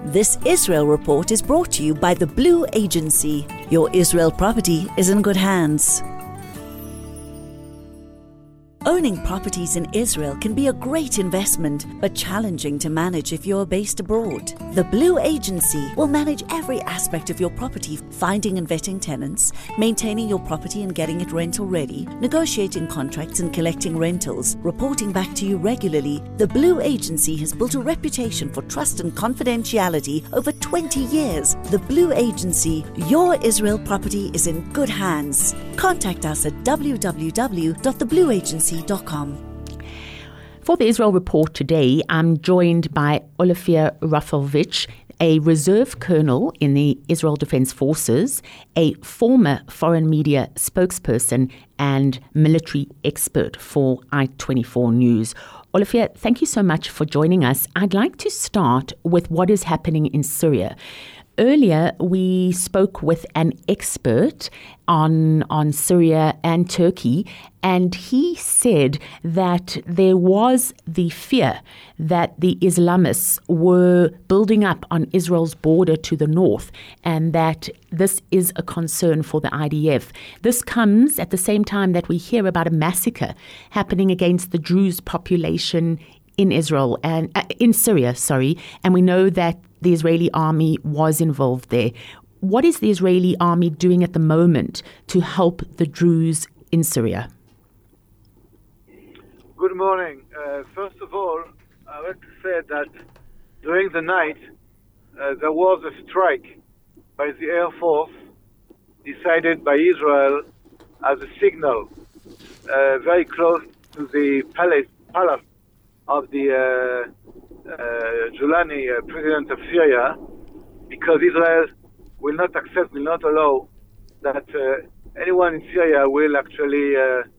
This Israel Report is brought to you by the Blue Agency. Your Israel property is in good hands. Owning properties in Israel can be a great investment, but challenging to manage if you're based abroad. The Blue Agency will manage every aspect of your property, finding and vetting tenants, maintaining your property and getting it rental ready, negotiating contracts and collecting rentals, reporting back to you regularly. The Blue Agency has built a reputation for trust and confidentiality over 20 years. The Blue Agency, your Israel property is in good hands. Contact us at www.theblueagency.com. For the Israel Report today, I'm joined by Olivier Rafalvich, a reserve colonel in the Israel Defense Forces, a former foreign media spokesperson and military expert for I-24 News. Olivier, thank you so much for joining us. I'd like to start with what is happening in Syria. Earlier, we spoke with an expert on Syria and Turkey, and he said that there was the fear that the Islamists were building up on Israel's border to the north, and that this is a concern for the IDF. This comes at the same time that we hear about a massacre happening against the Druze population in Israel and in Syria, and we know that the Israeli army was involved there. What is the Israeli army doing at the moment to help the Druze in Syria? Good morning. First of all, I would like to say that during the night, there was a strike by the Air Force decided by Israel as a signal very close to the palace of the Julani, president of Syria, because Israel will not allow that anyone in Syria will actually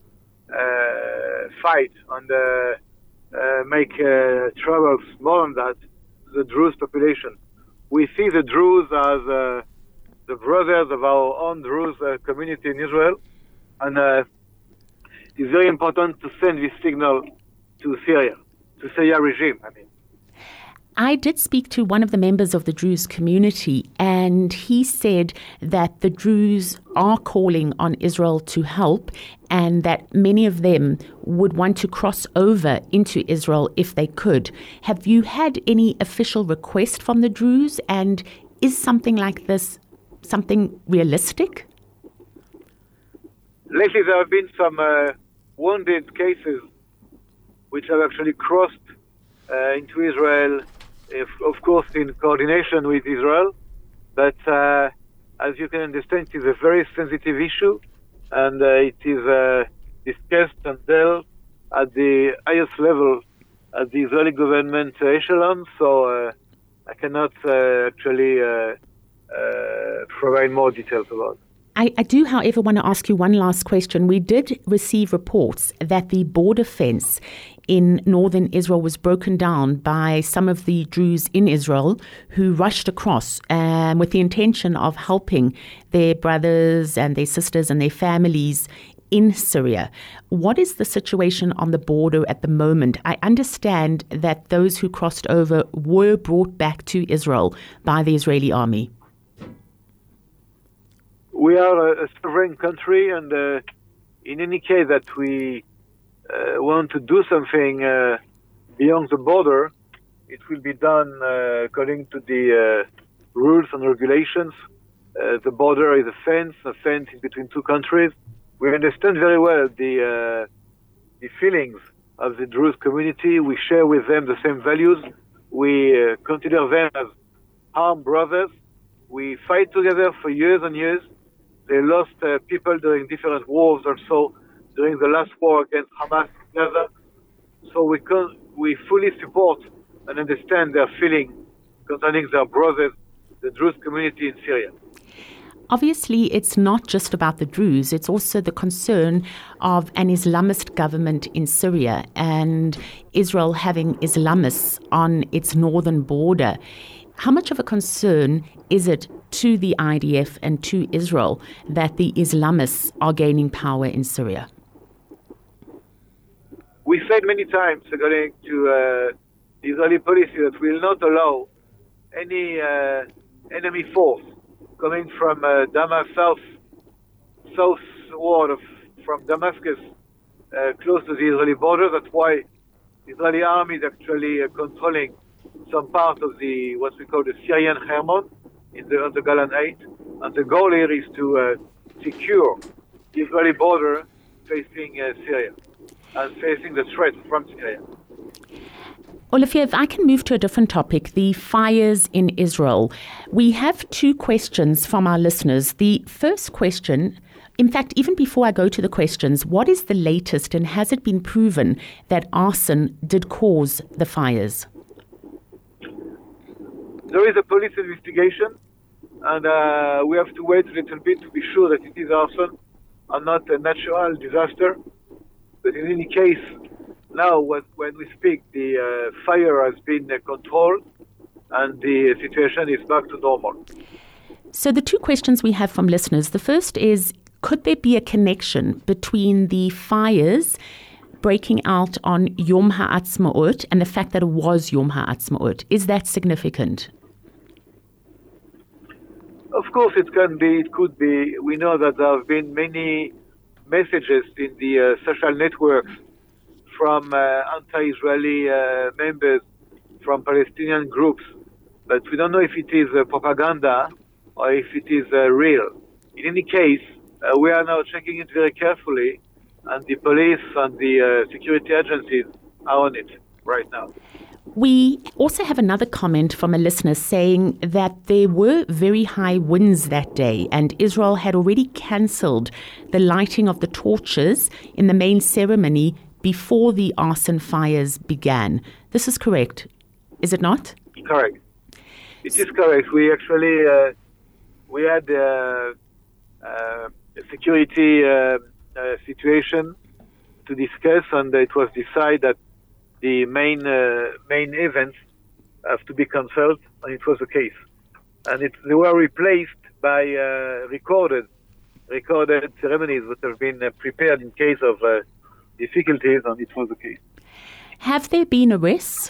fight and make troubles more than that to the Druze population. We see the Druze as the brothers of our own Druze community in Israel, and it's very important to send this signal to Syria regime, I did speak to one of the members of the Druze community, and he said that the Druze are calling on Israel to help, and that many of them would want to cross over into Israel if they could. Have you had any official request from the Druze, and is something like this something realistic? Lately there have been some wounded cases which have actually crossed into Israel, of course in coordination with Israel, but as you can understand, it is a very sensitive issue, and it is discussed and dealt at the highest level at the Israeli government echelon, so I cannot actually provide more details about it. I do, however, want to ask you one last question. We did receive reports that the border fence in northern Israel was broken down by some of the Druze in Israel who rushed across with the intention of helping their brothers and their sisters and their families in Syria. What is the situation on the border at the moment? I understand that those who crossed over were brought back to Israel by the Israeli army. We are a sovereign country, and in any case that we want to do something beyond the border, it will be done according to the rules and regulations. The border is a fence in between two countries. We understand very well the feelings of the Druze community. We share with them the same values. We consider them as armed brothers. We fight together for years and years. They lost people during different wars, also during the last war against Hamas in Gaza. So we fully support and understand their feeling concerning their brothers, the Druze community in Syria. Obviously, it's not just about the Druze, it's also the concern of an Islamist government in Syria and Israel having Islamists on its northern border. How much of a concern is it to the IDF and to Israel that the Islamists are gaining power in Syria? We said many times, according to the Israeli policy, that we will not allow any enemy force coming from southward from Damascus, close to the Israeli border. That's why the Israeli army is actually controlling some part of what we call the Syrian Hermon on the Golan Heights. And the goal here is to secure the Israeli border facing Syria and facing the threat from Syria. Olivier, if I can move to a different topic, the fires in Israel. We have two questions from our listeners. The first question, in fact, even before I go to the questions, what is the latest and has it been proven that arson did cause the fires? There is a police investigation, and we have to wait a little bit to be sure that it is arson and not a natural disaster. But in any case, now when we speak, the fire has been controlled and the situation is back to normal. So the two questions we have from listeners, the first is, could there be a connection between the fires breaking out on Yom HaAtzmaut and the fact that it was Yom HaAtzmaut? Is that significant? Of course it can be, it could be. We know that there have been many messages in the social networks from anti-Israeli members, from Palestinian groups, but we don't know if it is propaganda or if it is real. In any case, we are now checking it very carefully, and the police and the security agencies are on it right now. We also have another comment from a listener saying that there were very high winds that day and Israel had already cancelled the lighting of the torches in the main ceremony before the arson fires began. This is correct, is it not? Correct. It is correct. We actually we had a security situation to discuss, and it was decided that the main events have to be cancelled, and it was the case. And they were replaced by recorded ceremonies that have been prepared in case of difficulties, and it was the case. Have there been arrests?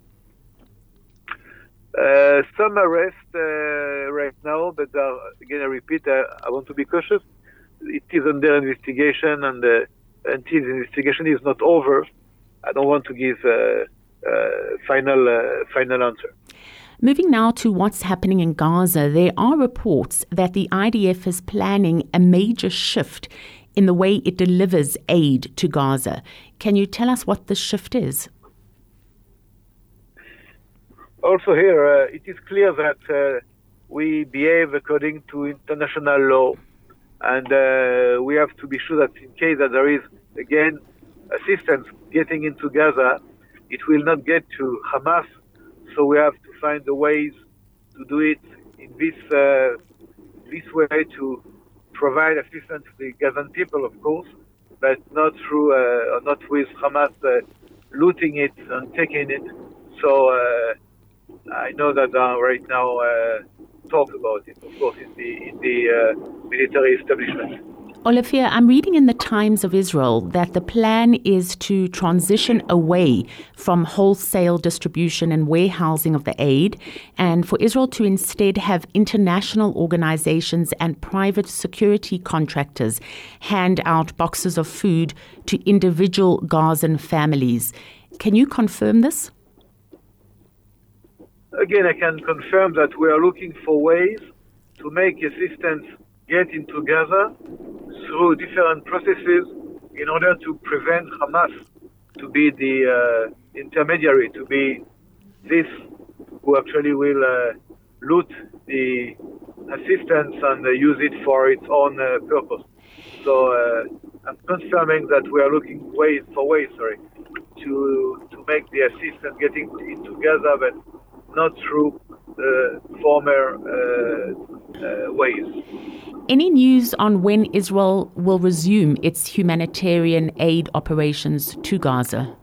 Some arrests right now, but again, I repeat, I want to be cautious. It is under investigation, and until the investigation is not over, I don't want to give a final answer. Moving now to what's happening in Gaza, there are reports that the IDF is planning a major shift in the way it delivers aid to Gaza. Can you tell us what the shift is? Also here, it is clear that we behave according to international law, and we have to be sure that in case that there is, again, assistance getting into Gaza, it will not get to Hamas, so we have to find the ways to do it in this way to provide assistance to the Gazan people, of course, but not through, not with Hamas looting it and taking it. So I know that there are right now talk about it, of course, in the military establishment. Olivier, I'm reading in the Times of Israel that the plan is to transition away from wholesale distribution and warehousing of the aid, and for Israel to instead have international organizations and private security contractors hand out boxes of food to individual Gazan families. Can you confirm this? Again, I can confirm that we are looking for ways to make assistance get into Gaza through different processes in order to prevent Hamas to be the intermediary, to be this who actually will loot the assistance and use it for its own purpose. So I'm confirming that we are looking for ways to make the assistance getting into Gaza, but not through the former ways. Any news on when Israel will resume its humanitarian aid operations to Gaza?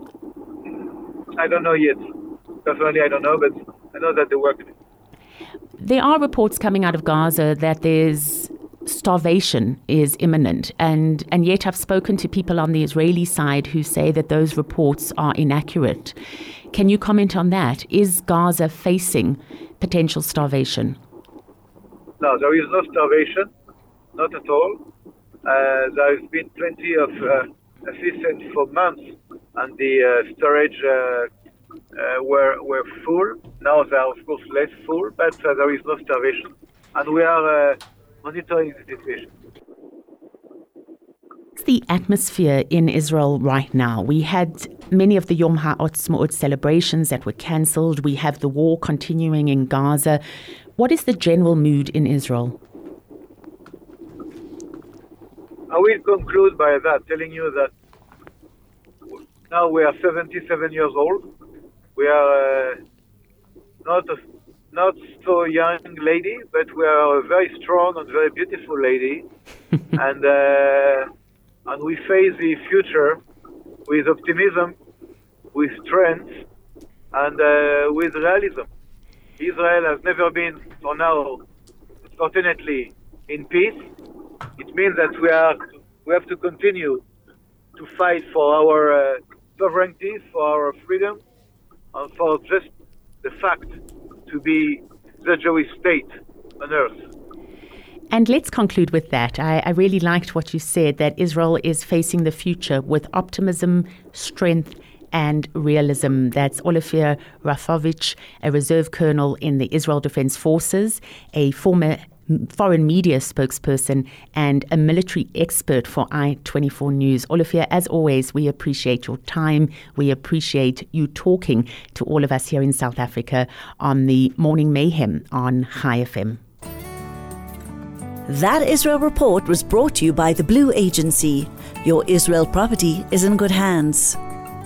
I don't know yet. Personally, I don't know, but I know that they work. There are reports coming out of Gaza that there's starvation is imminent, and yet I've spoken to people on the Israeli side who say that those reports are inaccurate. Can you comment on that? Is Gaza facing potential starvation? No, there is no starvation, not at all. There has been plenty of assistance for months, and the storage were full. Now they are, of course, less full, but there is no starvation. And we are monitoring the situation. What's the atmosphere in Israel right now? We had many of the Yom HaAtzmaut celebrations that were cancelled. We have the war continuing in Gaza. What is the general mood in Israel? I will conclude by that, telling you that now we are 77 years old. We are not so young lady, but we are a very strong and very beautiful lady, and we face the future with optimism, with strength, and with realism. Israel has never been, for now, fortunately, in peace. It means that we have to continue to fight for our sovereignty, for our freedom, and for just the fact to be the Jewish state on earth. And let's conclude with that. I really liked what you said, that Israel is facing the future with optimism, strength, and realism. That's Olivier Rafovich, a reserve colonel in the Israel Defense Forces, a former foreign media spokesperson, and a military expert for I-24 News. Olivier, as always, we appreciate your time. We appreciate you talking to all of us here in South Africa on the Morning Mayhem on High FM. That Israel Report was brought to you by the Blue Agency. Your Israel property is in good hands.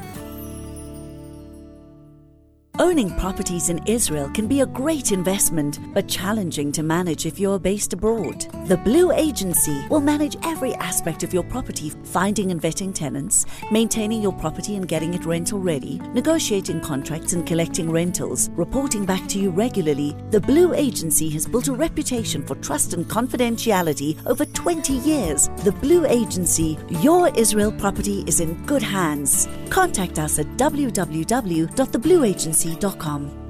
Owning properties in Israel can be a great investment, but challenging to manage if you're based abroad. The Blue Agency will manage every aspect of your property, finding and vetting tenants, maintaining your property and getting it rental ready, negotiating contracts and collecting rentals, reporting back to you regularly. The Blue Agency has built a reputation for trust and confidentiality over 20 years. The Blue Agency, your Israel property is in good hands. Contact us at www.theblueagency.com.